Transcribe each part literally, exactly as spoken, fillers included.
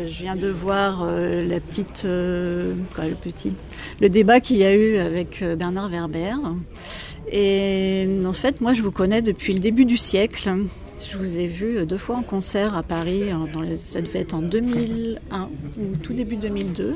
euh, je viens de voir euh, la petite, euh, quoi, le petit, le débat qu'il y a eu avec euh, Bernard Werber. Et en fait, moi, je vous connais depuis le début du siècle. Je vous ai vu deux fois en concert à Paris, dans les, ça devait être en deux mille un ou tout début deux mille deux.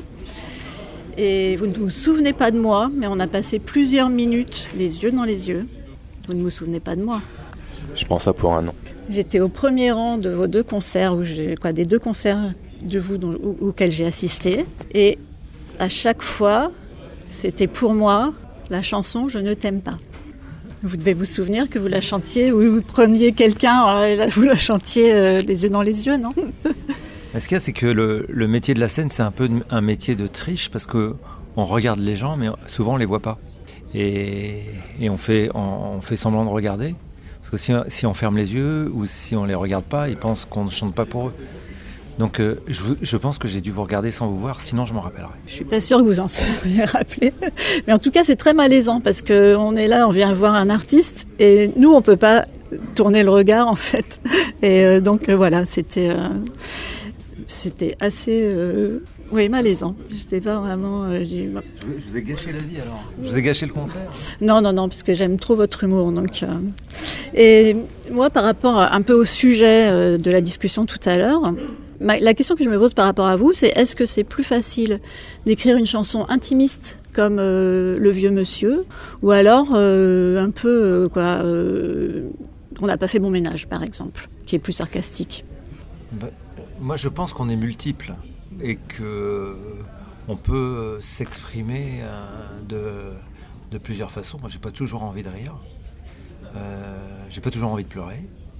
Et vous ne vous souvenez pas de moi, mais on a passé plusieurs minutes, les yeux dans les yeux. Vous ne vous souvenez pas de moi. Je prends ça pour un non. J'étais au premier rang de vos deux concerts, où j'ai, quoi, des deux concerts de vous dont, où, auxquels j'ai assisté. Et à chaque fois, c'était pour moi la chanson « Je ne t'aime pas ». Vous devez vous souvenir que vous la chantiez, ou vous preniez quelqu'un, vous la chantiez euh, les yeux dans les yeux, non ? Ce qu'il y a, c'est que le, le métier de la scène, c'est un peu un métier de triche, parce qu'on regarde les gens, mais souvent on ne les voit pas. Et, et on, fait, on, on fait semblant de regarder. Parce que si, si on ferme les yeux ou si on ne les regarde pas, ils pensent qu'on ne chante pas pour eux. Donc euh, je, je pense que j'ai dû vous regarder sans vous voir, sinon je m'en rappellerai. Je ne suis pas sûre que vous en seriez rappelé. Mais en tout cas, c'est très malaisant parce qu'on est là, on vient voir un artiste et nous, on ne peut pas tourner le regard en fait. Et euh, donc euh, voilà, c'était, euh, c'était assez... Euh, Oui, malaisant. J'étais pas vraiment... Euh, j'ai... Je vous ai gâché la vie alors. Je vous ai gâché le concert. Non, non, non, parce que j'aime trop votre humour. Donc, euh... Et moi, par rapport un peu au sujet euh, de la discussion tout à l'heure, ma... la question que je me pose par rapport à vous, c'est est-ce que c'est plus facile d'écrire une chanson intimiste comme euh, Le Vieux Monsieur, ou alors euh, un peu... Euh, quoi, euh... On n'a pas fait bon ménage, par exemple, qui est plus sarcastique. Bah, moi, je pense qu'on est multiples. Et qu'on peut s'exprimer de, de plusieurs façons. Moi, j'ai pas toujours envie de rire, euh, j'ai pas toujours envie de pleurer.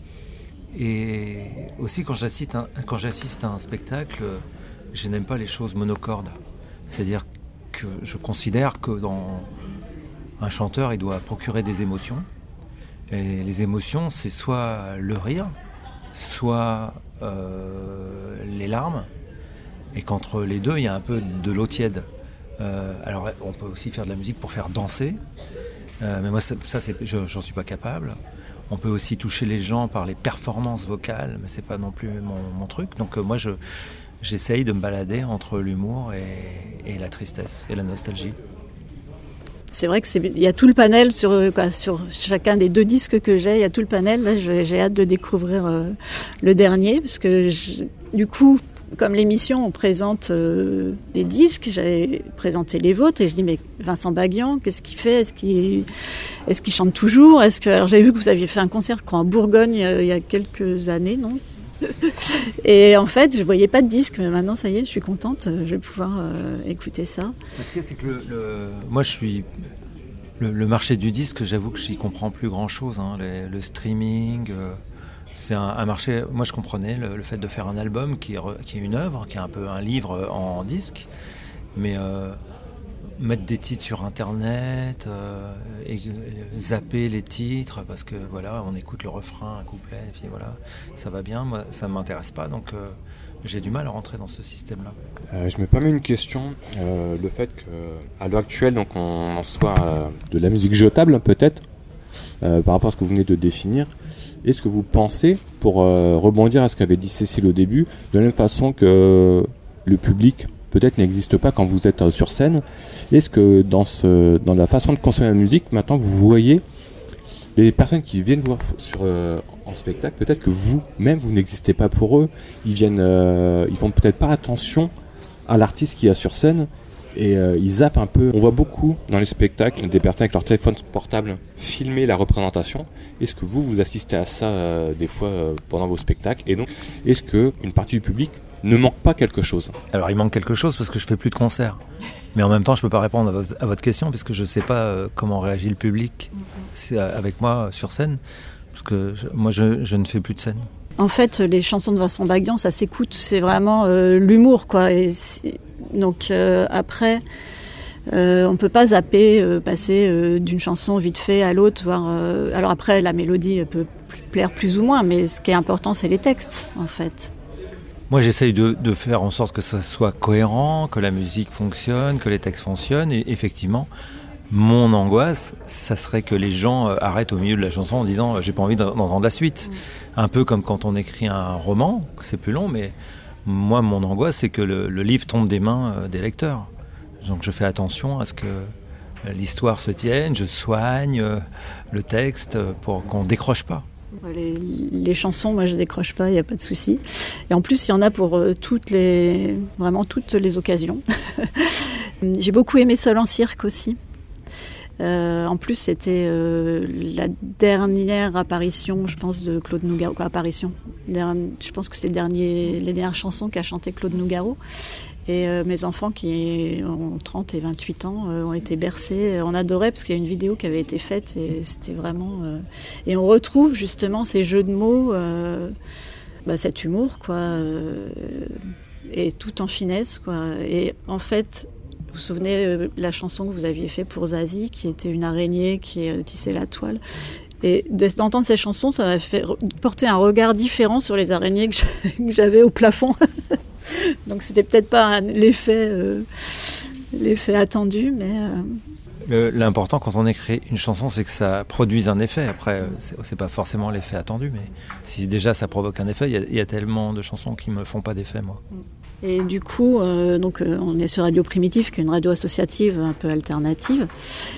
Et aussi, quand j'assiste, un, quand j'assiste à un spectacle, je n'aime pas les choses monocordes. C'est-à-dire que je considère que dans un chanteur, il doit procurer des émotions. Et les émotions, c'est soit le rire, soit euh, les larmes. Et qu'entre les deux, il y a un peu de l'eau tiède. Euh, alors, on peut aussi faire de la musique pour faire danser. Euh, mais moi, ça, ça c'est, je, j'en suis pas capable. On peut aussi toucher les gens par les performances vocales, mais c'est pas non plus mon, mon truc. Donc, euh, moi, je, j'essaye de me balader entre l'humour et, et la tristesse et la nostalgie. C'est vrai qu'il y a tout le panel sur, quoi, sur chacun des deux disques que j'ai. Il y a tout le panel. Là, je, j'ai hâte de découvrir euh, le dernier, parce que je, du coup... Comme l'émission, on présente euh, des disques, j'avais présenté les vôtres et je dis mais Vincent Baguian, qu'est-ce qu'il fait ? Est-ce qu'il, est-ce qu'il chante toujours ? Est-ce que alors j'avais vu que vous aviez fait un concert, je crois, en Bourgogne euh, il y a quelques années, non ? Et en fait, je voyais pas de disque, mais maintenant ça y est, je suis contente, je vais pouvoir euh, écouter ça. Parce que c'est que le, le... moi je suis le, le marché du disque, j'avoue que j'y comprends plus grand-chose, hein, les, le streaming. Euh... C'est un, un marché, moi je comprenais le, le fait de faire un album qui est, qui est une œuvre, qui est un peu un livre en disque, mais euh, mettre des titres sur internet euh, et zapper les titres parce que voilà, on écoute le refrain, un couplet, et puis voilà, ça va bien, moi ça ne m'intéresse pas, donc euh, j'ai du mal à rentrer dans ce système-là. Euh, je me permets une question, euh, le fait qu'à l'heure actuelle, donc on en soit euh, de la musique jetable peut-être, euh, par rapport à ce que vous venez de définir. Est-ce que vous pensez, pour euh, rebondir à ce qu'avait dit Cécile au début, de la même façon que le public peut-être n'existe pas quand vous êtes euh, sur scène, est-ce que dans, ce, dans la façon de consommer la musique, maintenant vous voyez les personnes qui viennent voir sur, euh, en spectacle, peut-être que vous-même vous n'existez pas pour eux, ils viennent, euh, ils font peut-être pas attention à l'artiste qui est sur scène, et euh, ils zappent un peu. On voit beaucoup dans les spectacles des personnes avec leur téléphone portable filmer la représentation. Est-ce que vous, vous assistez à ça euh, des fois euh, pendant vos spectacles ? Et donc, est-ce qu'une partie du public ne manque pas quelque chose ? Alors, il manque quelque chose parce que je fais plus de concerts. Mais en même temps, je peux pas répondre à votre, à votre question parce que je sais pas euh, comment réagit le public c'est, euh, avec moi sur scène. Parce que je, moi, je, je ne fais plus de scène. En fait, les chansons de Vincent Baguian, ça s'écoute. C'est vraiment euh, l'humour, quoi. Et donc euh, après, euh, on ne peut pas zapper, euh, passer euh, d'une chanson vite fait à l'autre. Voir, euh, alors après, la mélodie peut plaire plus ou moins, mais ce qui est important, c'est les textes, en fait. Moi, j'essaye de, de faire en sorte que ça soit cohérent, que la musique fonctionne, que les textes fonctionnent. Et effectivement, mon angoisse, ça serait que les gens arrêtent au milieu de la chanson en disant « j'ai pas envie d'entendre la suite ». Un peu comme quand on écrit un roman, c'est plus long, mais Moi, mon angoisse, c'est que le, le livre tombe des mains euh, des lecteurs. Donc je fais attention à ce que l'histoire se tienne, je soigne euh, le texte pour qu'on ne décroche pas. Les, les chansons, moi je décroche pas, il n'y a pas de souci. Et en plus, il y en a pour euh, toutes les, vraiment toutes les occasions. J'ai beaucoup aimé Seul en cirque aussi. Euh, en plus, c'était euh, la dernière apparition, je pense, de Claude Nougaro. Quoi, apparition. Dernière, je pense que c'est le dernier, les dernières chansons qu'a chanté Claude Nougaro. Et euh, mes enfants qui ont trente et vingt-huit ans euh, ont été bercés. On adorait parce qu'il y a une vidéo qui avait été faite et c'était vraiment... Euh... Et on retrouve justement ces jeux de mots, euh, bah, cet humour, quoi, euh, et tout en finesse, quoi. Et en fait, vous vous souvenez euh, la chanson que vous aviez faite pour Zazie, qui était une araignée qui euh, tissait la toile. Et d'entendre ces chansons, ça m'a fait porter un regard différent sur les araignées que j'avais au plafond. Donc c'était peut-être pas un, l'effet, euh, l'effet attendu, mais... Euh... L'important quand on écrit une chanson, c'est que ça produise un effet. Après, c'est, c'est pas forcément l'effet attendu, mais si déjà ça provoque un effet, il y, y a tellement de chansons qui me font pas d'effet, moi. Et du coup, euh, donc, euh, on est sur Radio Primitive, qui est une radio associative un peu alternative.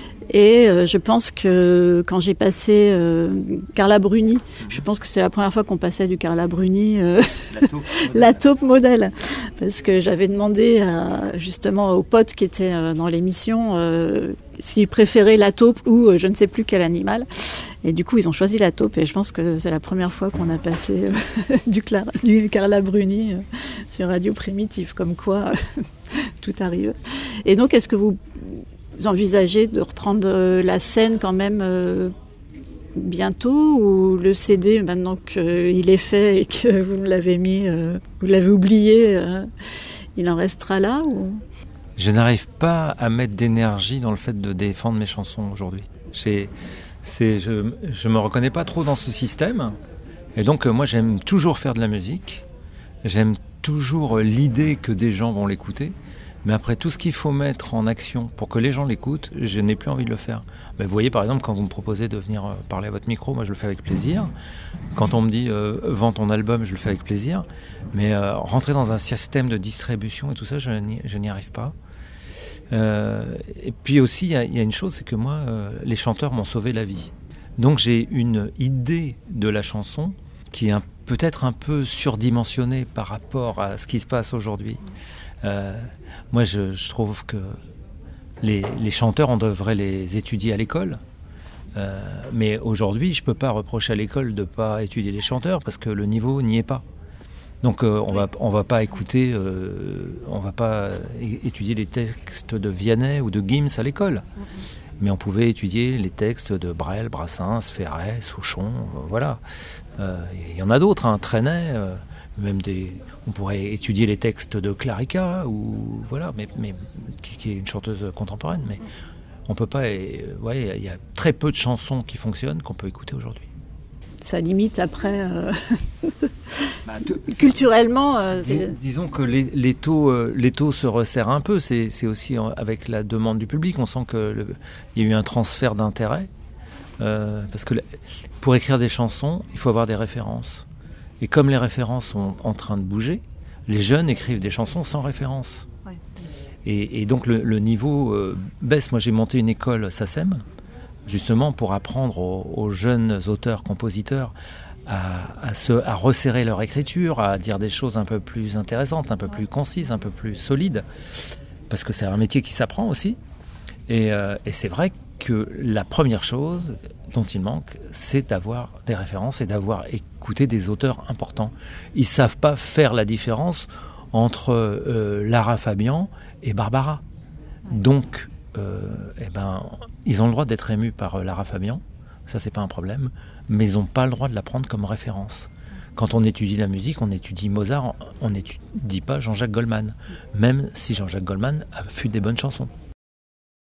Et euh, je pense que quand j'ai passé euh, Carla Bruni, je pense que c'est la première fois qu'on passait du Carla Bruni, euh, la, taupe la taupe modèle, parce que j'avais demandé à, justement aux potes qui étaient euh, dans l'émission euh, s'ils préféraient la taupe ou euh, je ne sais plus quel animal. Et du coup, ils ont choisi la taupe et je pense que c'est la première fois qu'on a passé euh, du, Clara, du Carla Bruni euh, sur Radio Primitive, comme quoi euh, tout arrive. Et donc, est-ce que vous... Vous envisagez de reprendre euh, la scène quand même euh, bientôt, ou le C D, maintenant qu'il est fait et que vous l'avez mis, euh, vous l'avez oublié, euh, il en restera là ou... Je n'arrive pas à mettre d'énergie dans le fait de défendre mes chansons aujourd'hui. J'ai, c'est, je ne me reconnais pas trop dans ce système. Et donc euh, moi j'aime toujours faire de la musique. J'aime toujours l'idée que des gens vont l'écouter. Mais après, tout ce qu'il faut mettre en action pour que les gens l'écoutent, je n'ai plus envie de le faire. Ben, vous voyez, par exemple, quand vous me proposez de venir euh, parler à votre micro, moi je le fais avec plaisir. Quand on me dit euh, « vends ton album », je le fais avec plaisir. Mais euh, rentrer dans un système de distribution et tout ça, je n'y, je n'y arrive pas. Euh, et puis aussi, il y, y a une chose, c'est que moi, euh, les chanteurs m'ont sauvé la vie. Donc j'ai une idée de la chanson qui est un, peut-être un peu surdimensionnée par rapport à ce qui se passe aujourd'hui. Euh, moi je, je trouve que les, les chanteurs on devrait les étudier à l'école, euh, mais aujourd'hui je peux pas reprocher à l'école de pas étudier les chanteurs parce que le niveau n'y est pas. Donc euh, on va on va pas écouter euh, on va pas é- étudier les textes de Vianney ou de Gims à l'école, mais on pouvait étudier les textes de Brel, Brassens, Ferret, Souchon, euh, voilà. Il euh, y en a d'autres, hein, Trenet, euh, même des, on pourrait étudier les textes de Clarica ou voilà, mais, mais qui, qui est une chanteuse contemporaine, mais on peut pas. Et, ouais, il y a très peu de chansons qui fonctionnent qu'on peut écouter aujourd'hui. Ça limite après euh... bah, de, culturellement. Euh, dis, disons que les, les taux, euh, les taux se resserrent un peu. C'est, c'est aussi avec la demande du public. On sent que il y a eu un transfert d'intérêt euh, parce que pour écrire des chansons, il faut avoir des références. Et comme les références sont en train de bouger, les jeunes écrivent des chansons sans référence. Ouais. Et, et donc le, le niveau euh, baisse. Moi j'ai monté une école SACEM, justement pour apprendre aux, aux jeunes auteurs-compositeurs à, à, se, à resserrer leur écriture, à dire des choses un peu plus intéressantes, un peu plus concises, un peu plus solides. Parce que c'est un métier qui s'apprend aussi. Et, euh, et c'est vrai que la première chose dont il manque, c'est d'avoir des références et d'avoir écouté des auteurs importants. Ils ne savent pas faire la différence entre euh, Lara Fabian et Barbara. Donc, euh, eh ben, ils ont le droit d'être émus par euh, Lara Fabian, ça c'est pas un problème, mais ils n'ont pas le droit de la prendre comme référence. Quand on étudie la musique, on étudie Mozart, on n'étudie pas Jean-Jacques Goldman, même si Jean-Jacques Goldman a fait des bonnes chansons.